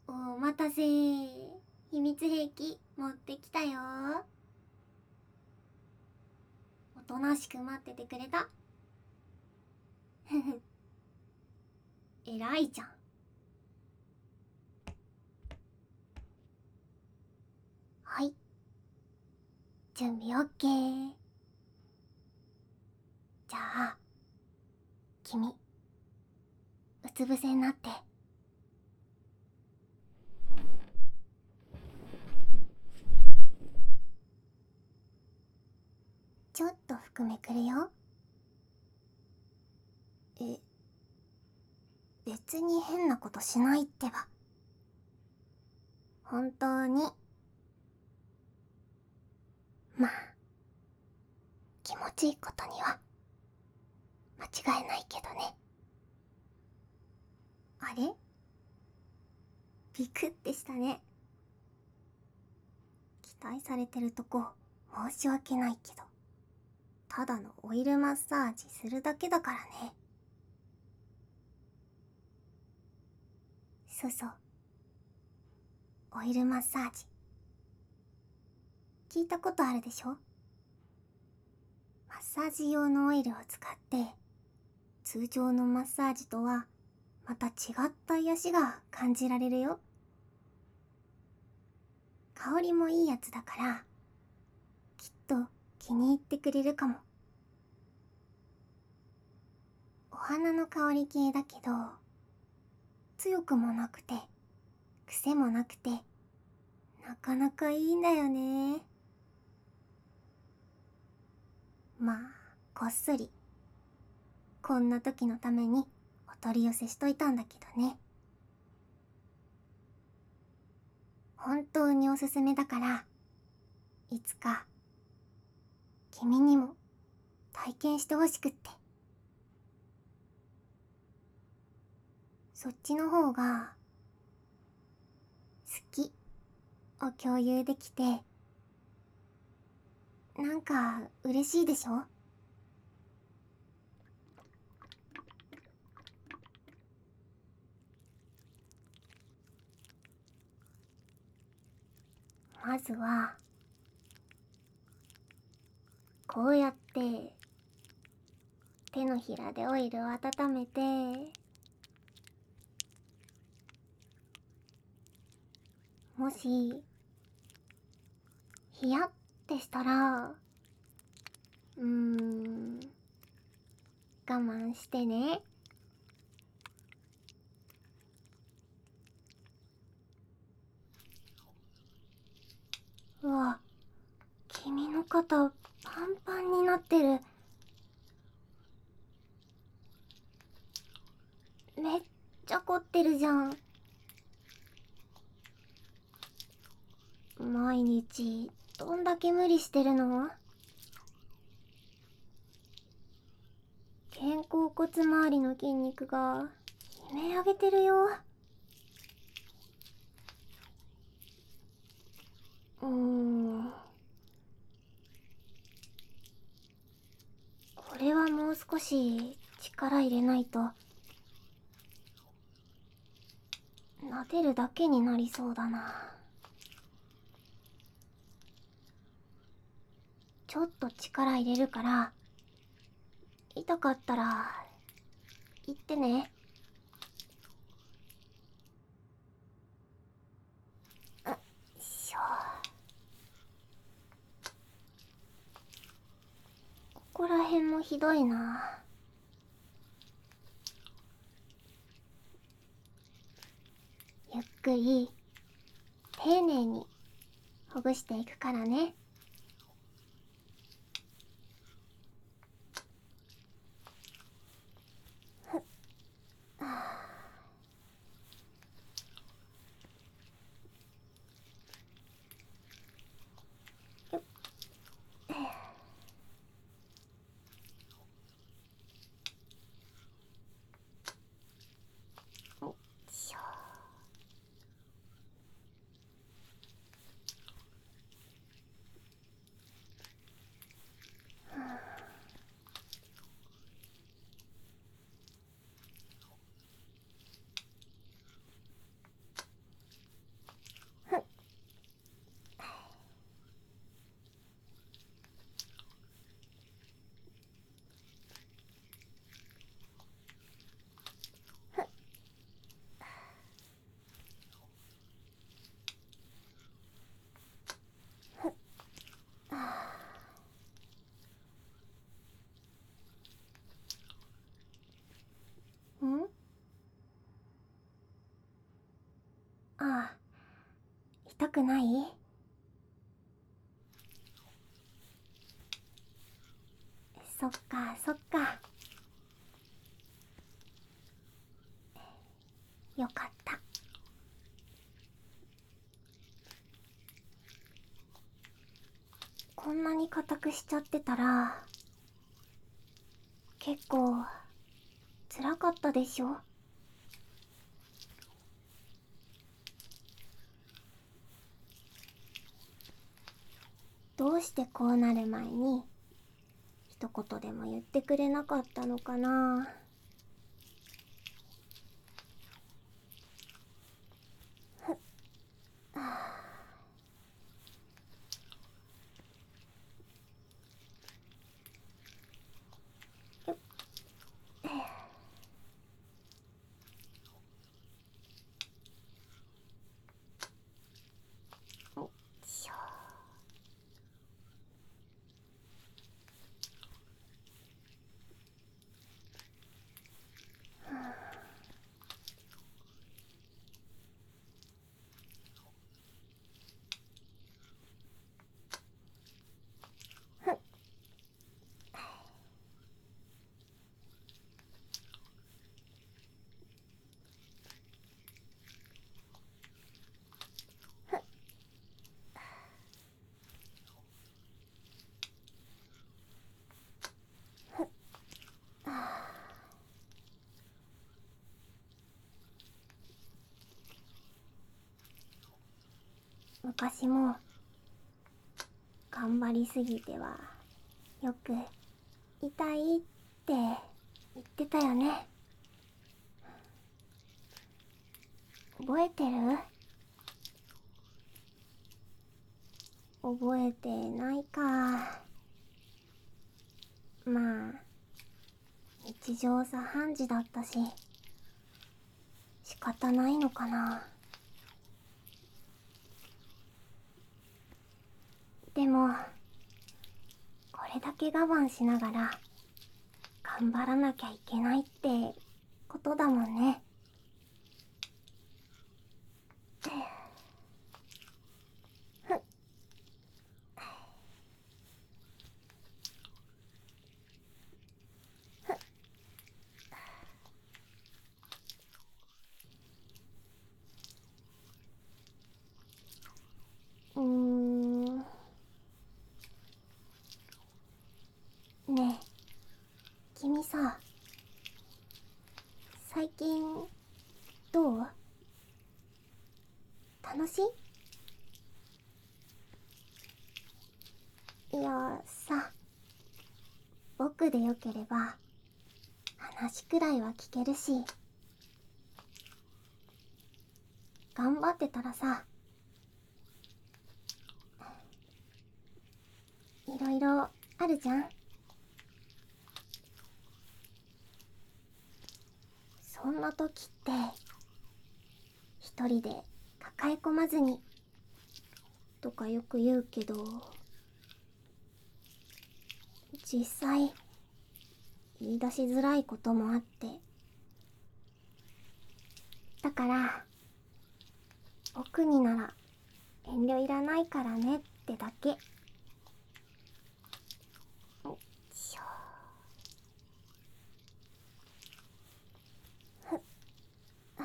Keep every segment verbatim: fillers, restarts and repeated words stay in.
お待たせ。秘密兵器持ってきたよ。おとなしく待っててくれた。ふふ。偉いじゃん。はい。準備 OK。じゃあ、君、うつ伏せになって。ちょっと服めくるよ。え、別に変なことしないってば。本当に。まあ、気持ちいいことには間違いないけどね。あれ？ビクってしたね。期待されてるとこ申し訳ないけど、ただのオイルマッサージするだけだからね。そうそう、オイルマッサージ聞いたことあるでしょ。マッサージ用のオイルを使って通常のマッサージとはまた違った癒しが感じられるよ。香りもいいやつだからきっと気に入ってくれるかも。お花の香り系だけど強くもなくて癖もなくてなかなかいいんだよね。まあこっそりこんな時のためにお取り寄せしといたんだけどね。本当におすすめだからいつか君にも体験してほしくって。そっちの方が好きを共有できてなんか嬉しいでしょ。まずはこうやって手のひらでオイルを温めて、もしヒヤってしたらうーん我慢してね。うわ、君の肩パンパンになってる。めっちゃ凝ってるじゃん。毎日どんだけ無理してるの？肩甲骨周りの筋肉が悲鳴上げてるよ。うーんこれはもう少し力入れないと撫でるだけになりそうだな。ちょっと力入れるから痛かったら言ってね。よいしょ。ここら辺もひどいな。ゆっくり丁寧にほぐしていくからね。ふっ、はあ、よっ、よいしょ。 たくない？そっかそっか。よかった。こんなに硬くしちゃってたら結構辛かったでしょ。どうしてこうなる前に一言でも言ってくれなかったのかな。ふっ、はあ、よっ、えーよっしょ。ふっ、ふっ、ふっ、ああ、昔も頑張りすぎてはよく痛いって言ってたよね。覚えてる？覚えてないか。まあ日常茶飯事だったし仕方ないのかな。でもこれだけ我慢しながら頑張らなきゃいけないってことだもんね。ふっ、ふっ、うーん。ねえ君さ、最近どう？楽しい？いやさ、僕でよければ話くらいは聞けるし、頑張ってたらさ、いろいろあるじゃん。そんな時って一人で抱え込まずにとかよく言うけど、実際言い出しづらいこともあって、だから僕になら遠慮いらないからねってだけ。よいしょ。ふっ、あ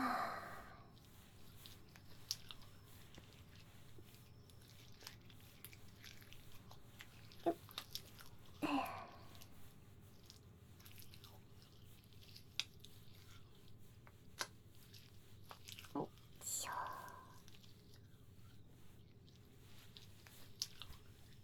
ー、よっ、えー、よいしょ。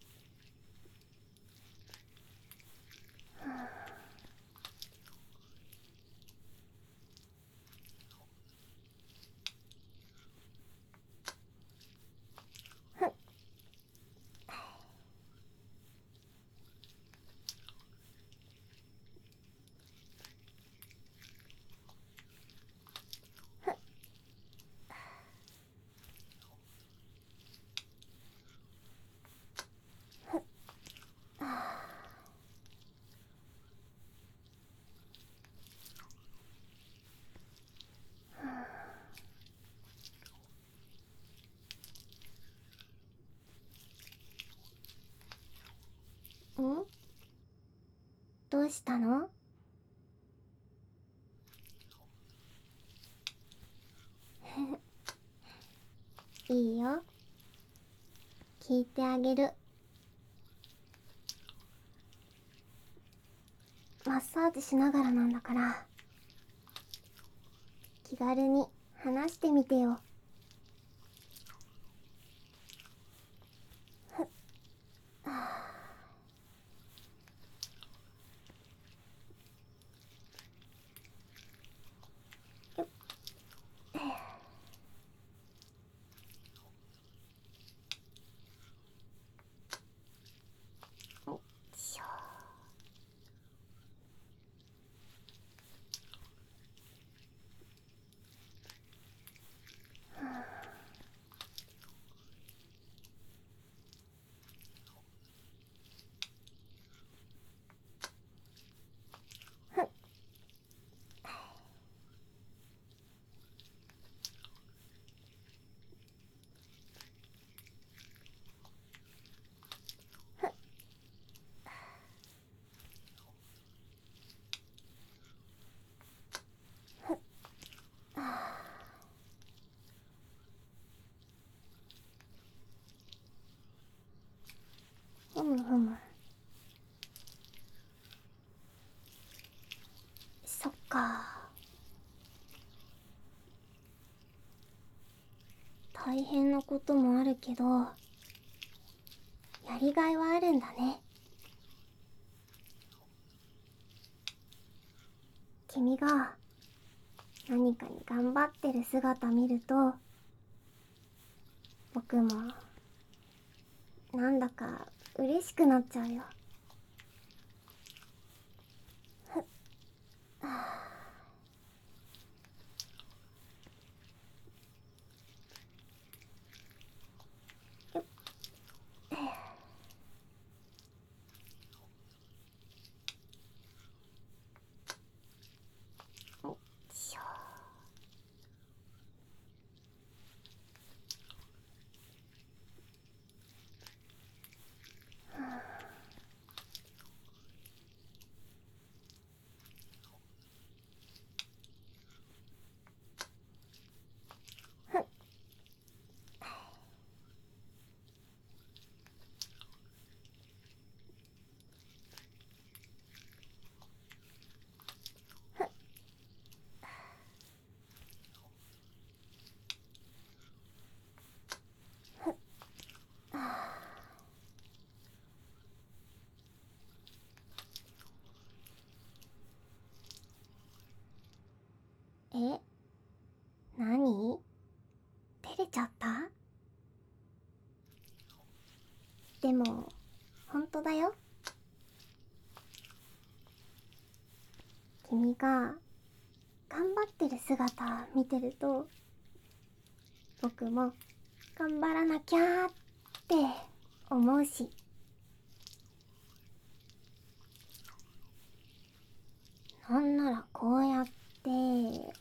どうしたの？いいよ。聞いてあげる。マッサージしながらなんだから、気軽に話してみてよ。ふっ、はあ、よっ、えよっしょ。ふっ、ふっ、ふっ、ああ、ふむふむ。そっか。大変なこともあるけど、やりがいはあるんだね。君が何かに頑張ってる姿見ると、僕もなんだか嬉しくなっちゃうよ。ふっ、はあ、よっ、ええ、よっしょ。ふっ、ふっ、ふっ、ああ、え、なに？照れちゃった？でも、ほんとだよ。君が頑張ってる姿見てると、僕も頑張らなきゃーって思うし、なんならこうやって、よ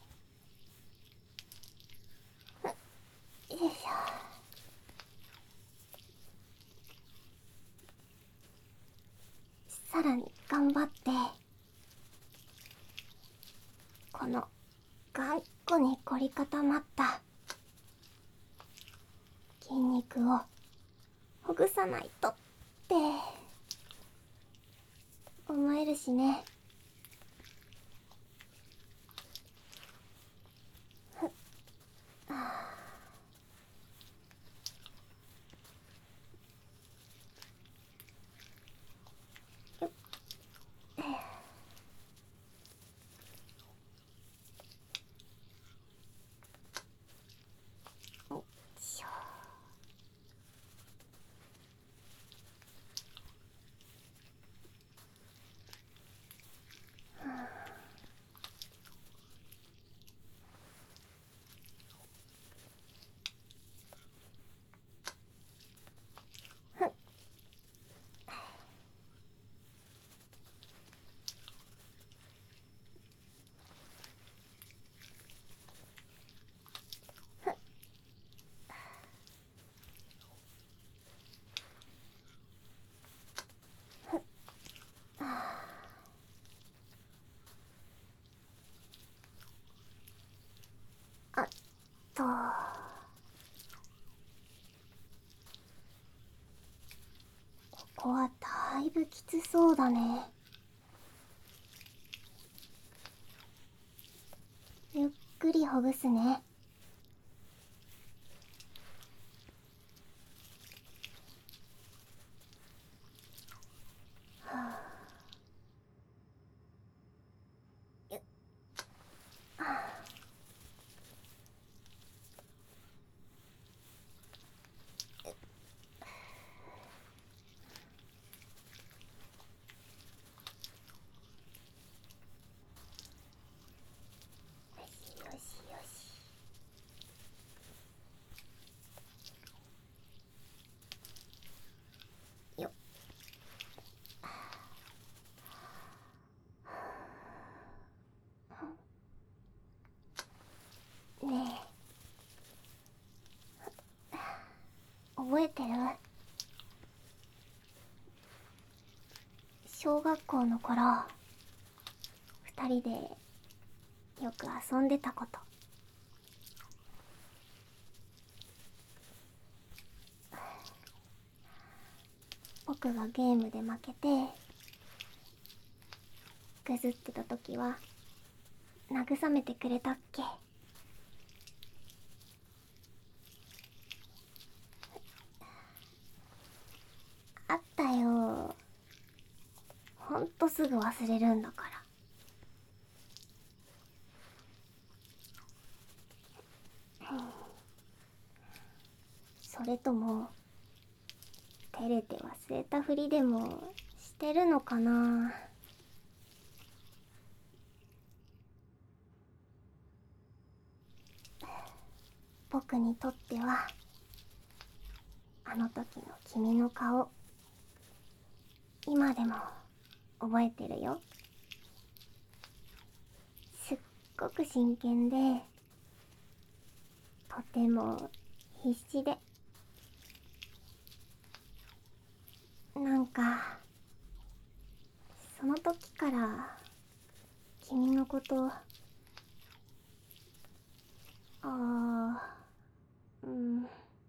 いしょ。さらに頑張って、この頑固に凝り固まった筋肉をほぐさないとって思えるしね。ふっ、ああ、よっ、ええ、よっしょ。 きつそうだね。ゆっくりほぐすね。はあ、よっ、はあ、よしよしよし。よっ。ねえ、覚えてる？小学校の頃、二人でよく遊んでたこと。僕がゲームで負けてぐずってた時は慰めてくれたっけ？あったよ。ほんとすぐ忘れるんだから。それとも照れて忘れたふりでもしてるのかな。僕にとってはあの時の君の顔、今でも覚えてるよ。すっごく真剣で、とても必死で、なんかその時から君のこと、ああ、うん、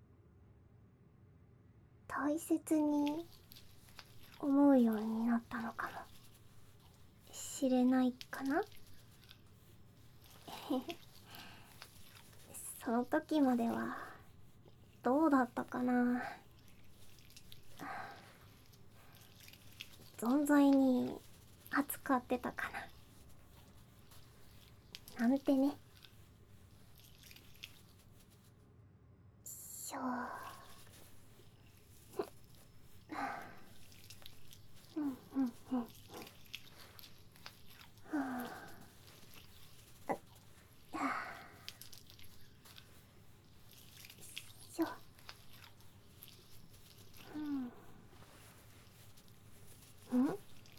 大切に思うようになったのかもしれないかな。その時まではどうだったかな。存在に扱ってたかななんてね。しょう。うんうんうん。はあ、あ、しょ。うん。ん？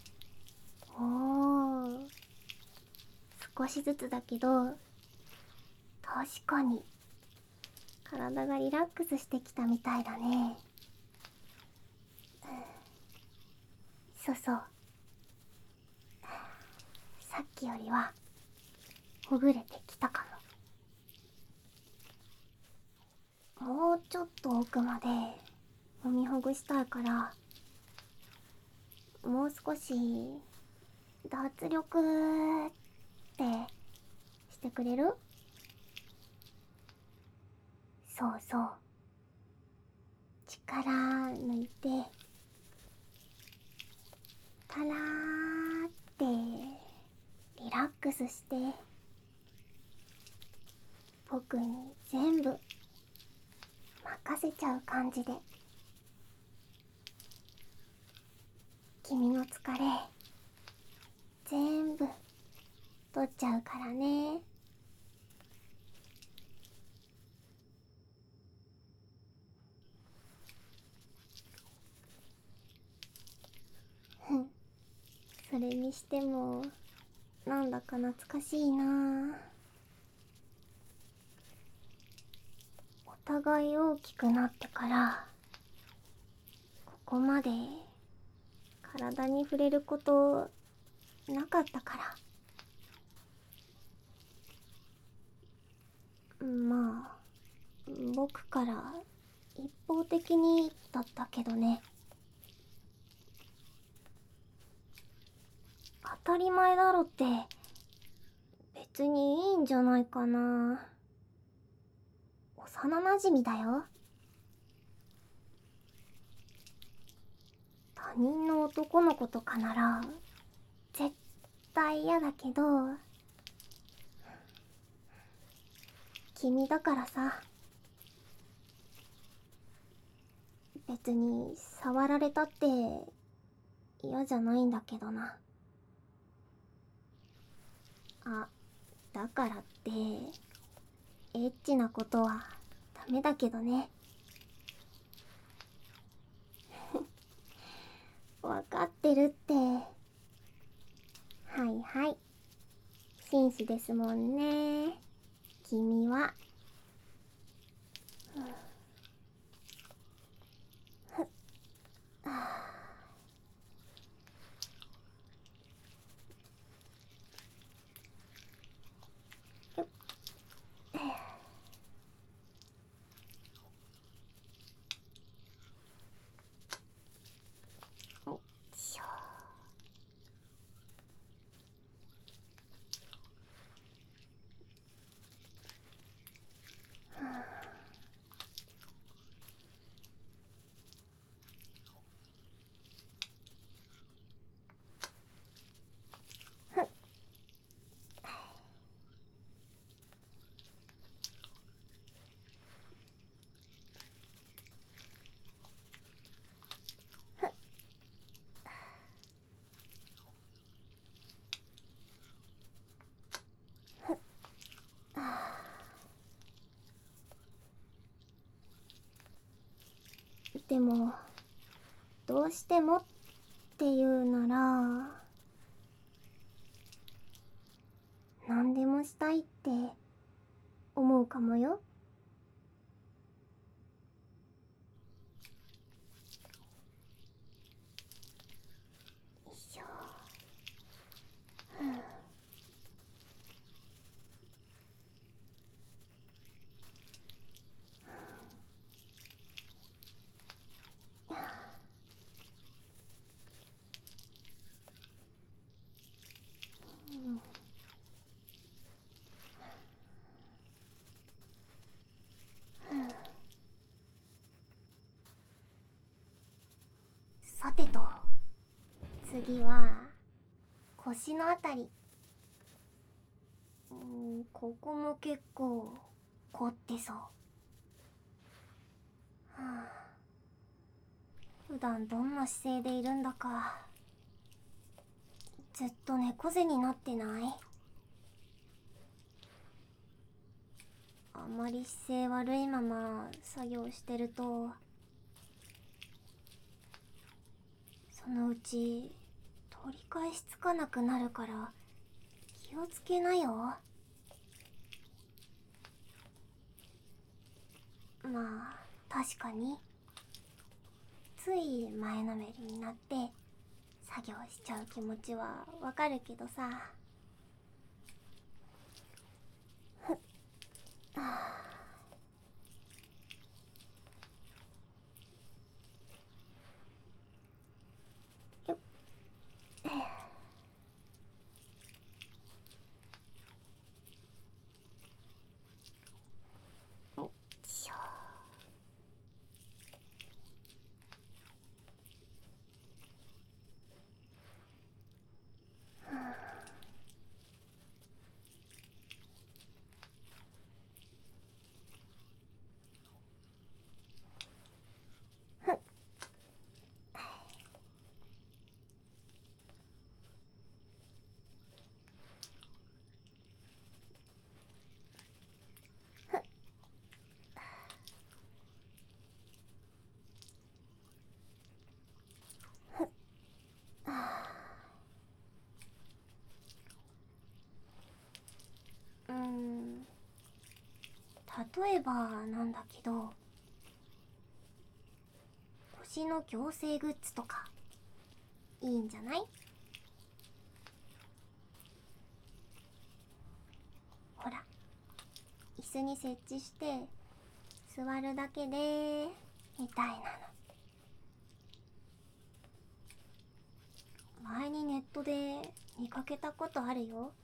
おー。少しずつだけど、確かに体がリラックスしてきたみたいだね。そうそう。さっきよりはほぐれてきたかも。もうちょっと奥まで揉みほぐしたいから、もう少し脱力ってしてくれる？そうそう。力抜いて、たらーってリラックスして、僕に全部任せちゃう感じで。君の疲れ全部取っちゃうからね。ふん。それにしてもなんだか懐かしいな。お互い大きくなってからここまで体に触れることなかったから。まあ僕から一方的にだったけどね。 当たり前だろって。別にいいんじゃないかな。幼なじみだよ。他人の男の子とかなら絶対嫌だけど、君だからさ。別に触られたって嫌じゃないんだけどな。あ、だからってエッチなことはダメだけどね。わかってるって。はいはい、紳士ですもんね、君は。しょ。でもどうしてもっていうなら、何でもしたいって思うかもよ。よいしょ。さてと、次は腰のあたり。うん、ここも結構凝ってそう。はあ、普段どんな姿勢でいるんだか。ずっと猫背になってない？あんまり姿勢悪いまま作業してると、そのうち取り返しつかなくなるから気をつけなよ。まあ確かについ前のめりになって作業しちゃう気持ちはわかるけどさ。ふっ、はあ、よっ、えー、よっしょ。うーん、例えばなんだけど、腰の矯正グッズとかいいんじゃない？ほら、椅子に設置して座るだけでみたいなの。前にネットで見かけたことあるよ。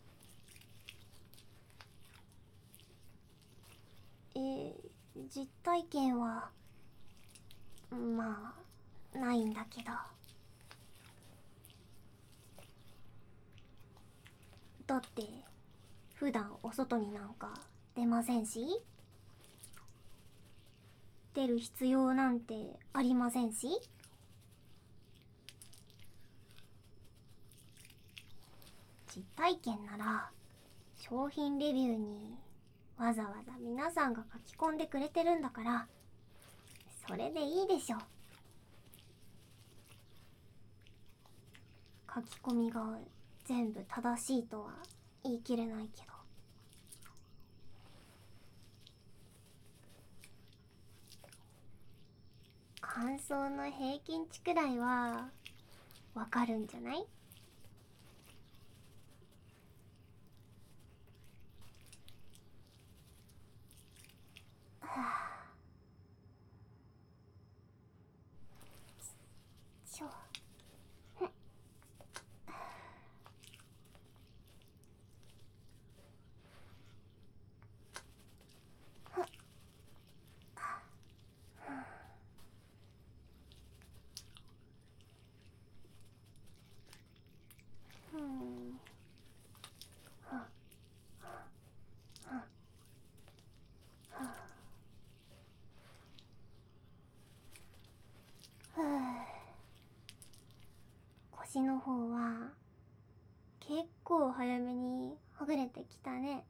えー、実体験はまあないんだけど。だって普段お外になんか出ませんし、出る必要なんてありませんし。実体験なら商品レビューにわざわざ皆さんが書き込んでくれてるんだから、それでいいでしょ。書き込みが全部正しいとは言い切れないけど。感想の平均値くらいはわかるんじゃない？はあ、ちょうんはははふう。腰の方は結構早めにほぐれてきたね。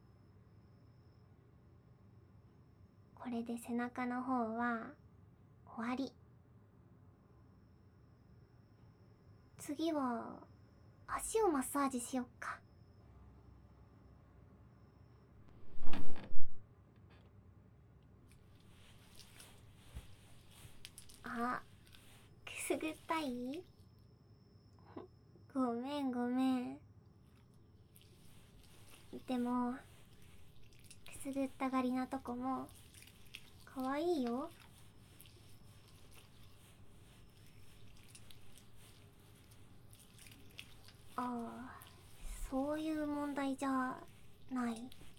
これで背中の方は終わり。次は足をマッサージしよっか。あ、くすぐったい？ごめんごめん。でもくすぐったがりなとこもかわいいよ。ああ、そういう問題じゃない。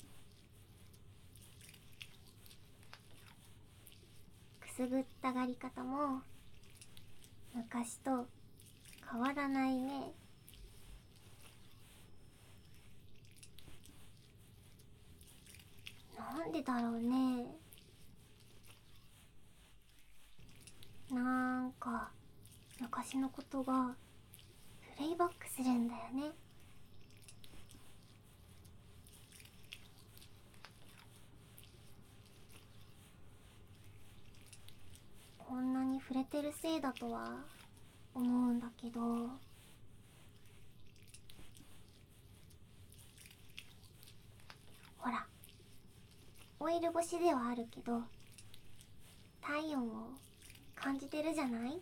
くすぐったがり方も昔と変わらないね。なんでだろうね。なんか昔のことがプレイバックするんだよね。こんなに触れてるせいだとは思うんだけど、ほら、オイル越しではあるけど体温を感じてるじゃない？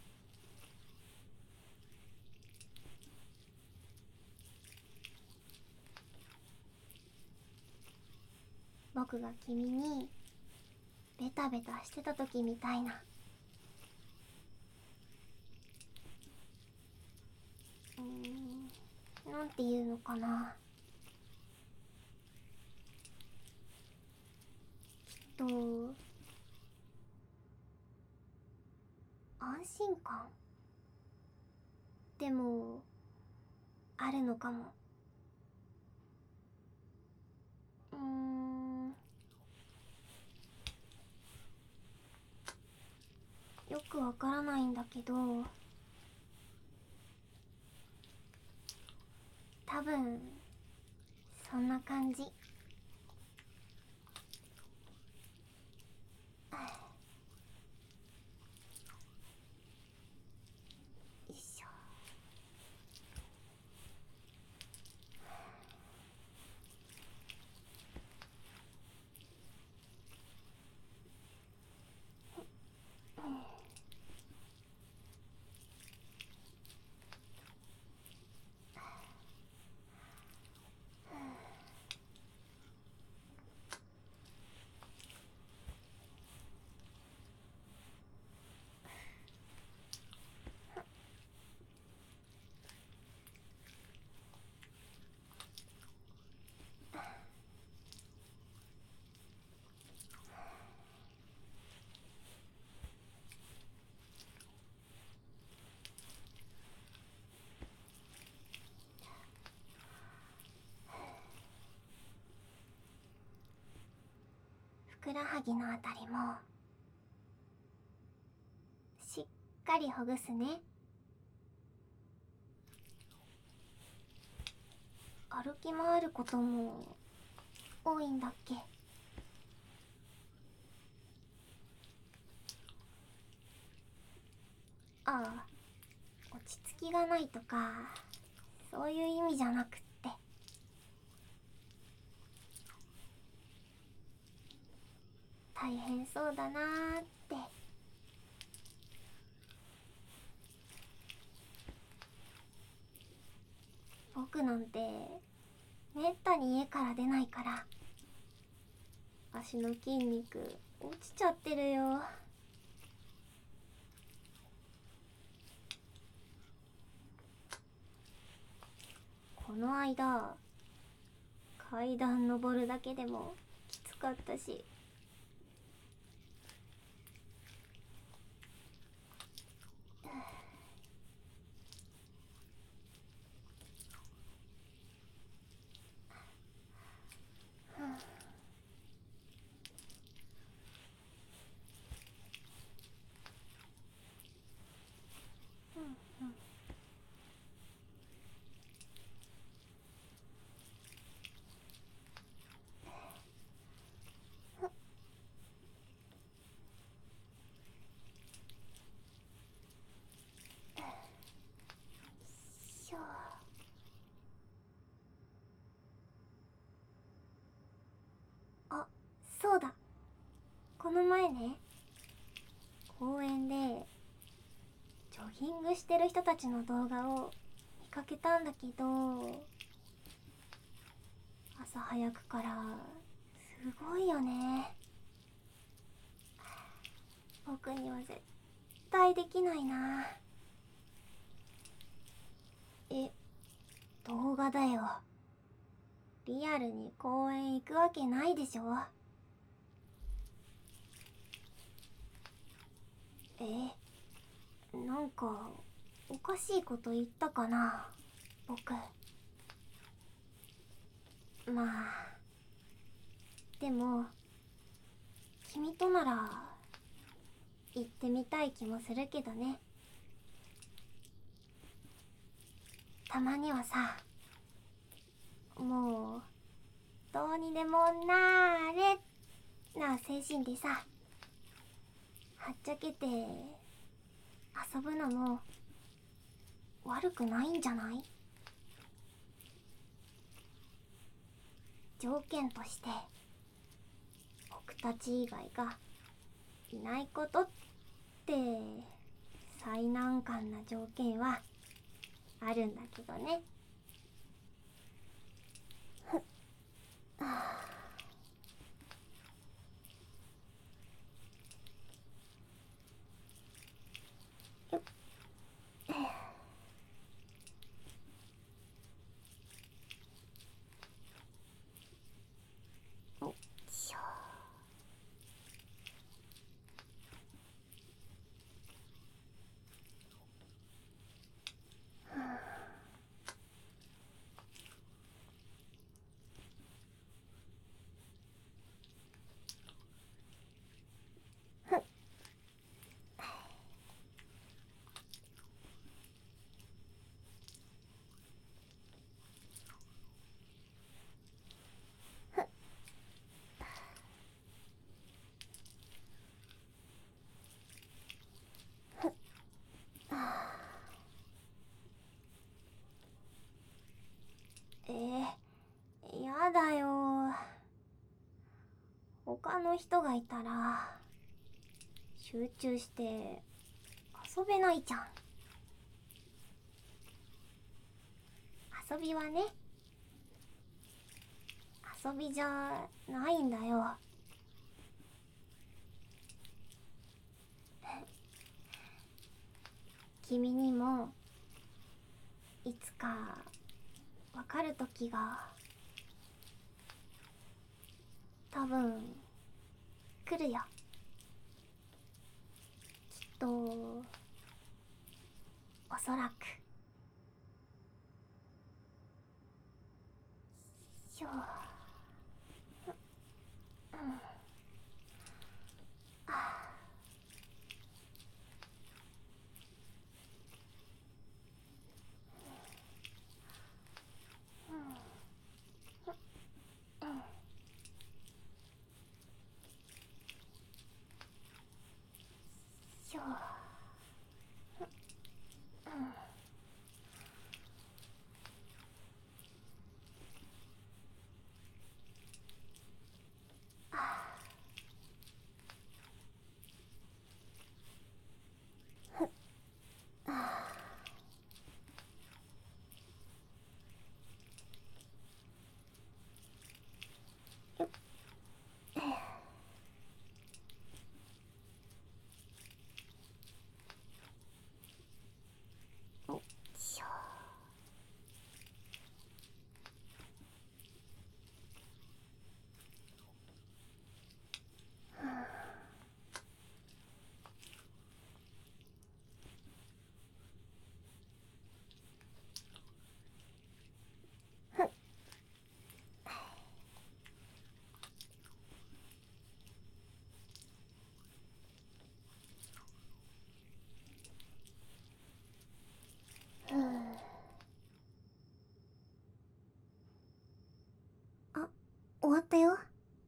僕が君にベタベタしてた時みたいな。うーん、なんていうのかな。きっと安心感でもあるのかも。うーん、よくわからないんだけど、多分そんな感じ。よいしょ。 くらはぎのあたりもしっかりほぐすね。歩き回ることも多いんだっけ？ああ、落ち着きがないとかそういう意味じゃなくって、大変そうだなーって。僕なんてめったに家から出ないから足の筋肉落ちちゃってるよ。この間階段登るだけでもきつかったし、しょ。あ、そうだ、この前ね、公園でジョギングしてる人たちの動画を見かけたんだけど、朝早くからすごいよね。僕には絶対できないな。え、動画だよ。リアルに公園行くわけないでしょ。え、なんかおかしいこと言ったかな、僕。まあでも君となら行ってみたい気もするけどね。たまにはさ、もうどうにでもなーれな精神でさ、はっちゃけて遊ぶのも悪くないんじゃない？条件として僕たち以外がいないことって最難関な条件はあるんだけどね。ふっ、はあ、よっ、よっしょ。ふっ、ふっ、ふっ、はあ、えー、やだよ。他の人がいたら集中して遊べないじゃん。遊びはね、遊びじゃないんだよ。君にもいつかわかる時が多分来るよ。きっと、おそらく。しょ。うん。 あ、終わったよ。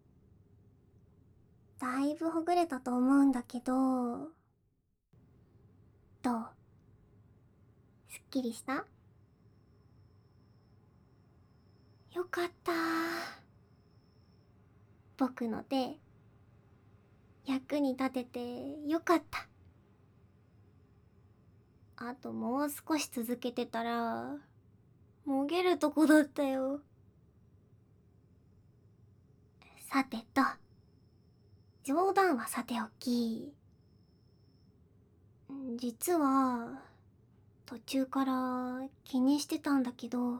だいぶほぐれたと思うんだけど、どう？すっきりした？よかったー。僕の手、役に立ててよかった。あともう少し続けてたら、もげるとこだったよ。さてと、冗談はさておき、実は、途中から気にしてたんだけど、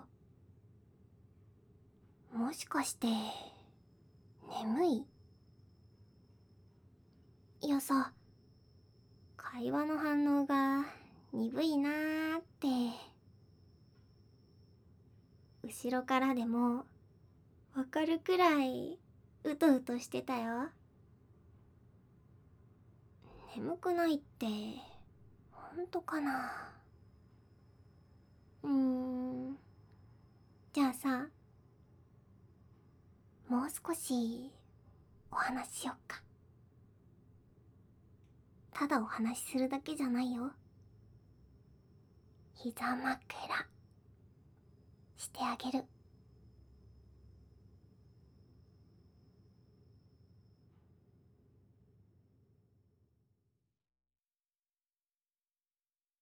もしかして、眠い？いやさ、会話の反応が鈍いなーって。後ろからでも、わかるくらい、うとうとしてたよ。眠くないって、ほんとかな？うーん。じゃあさ、もう少し、お話ししよっか。ただお話しするだけじゃないよ。膝枕してあげる。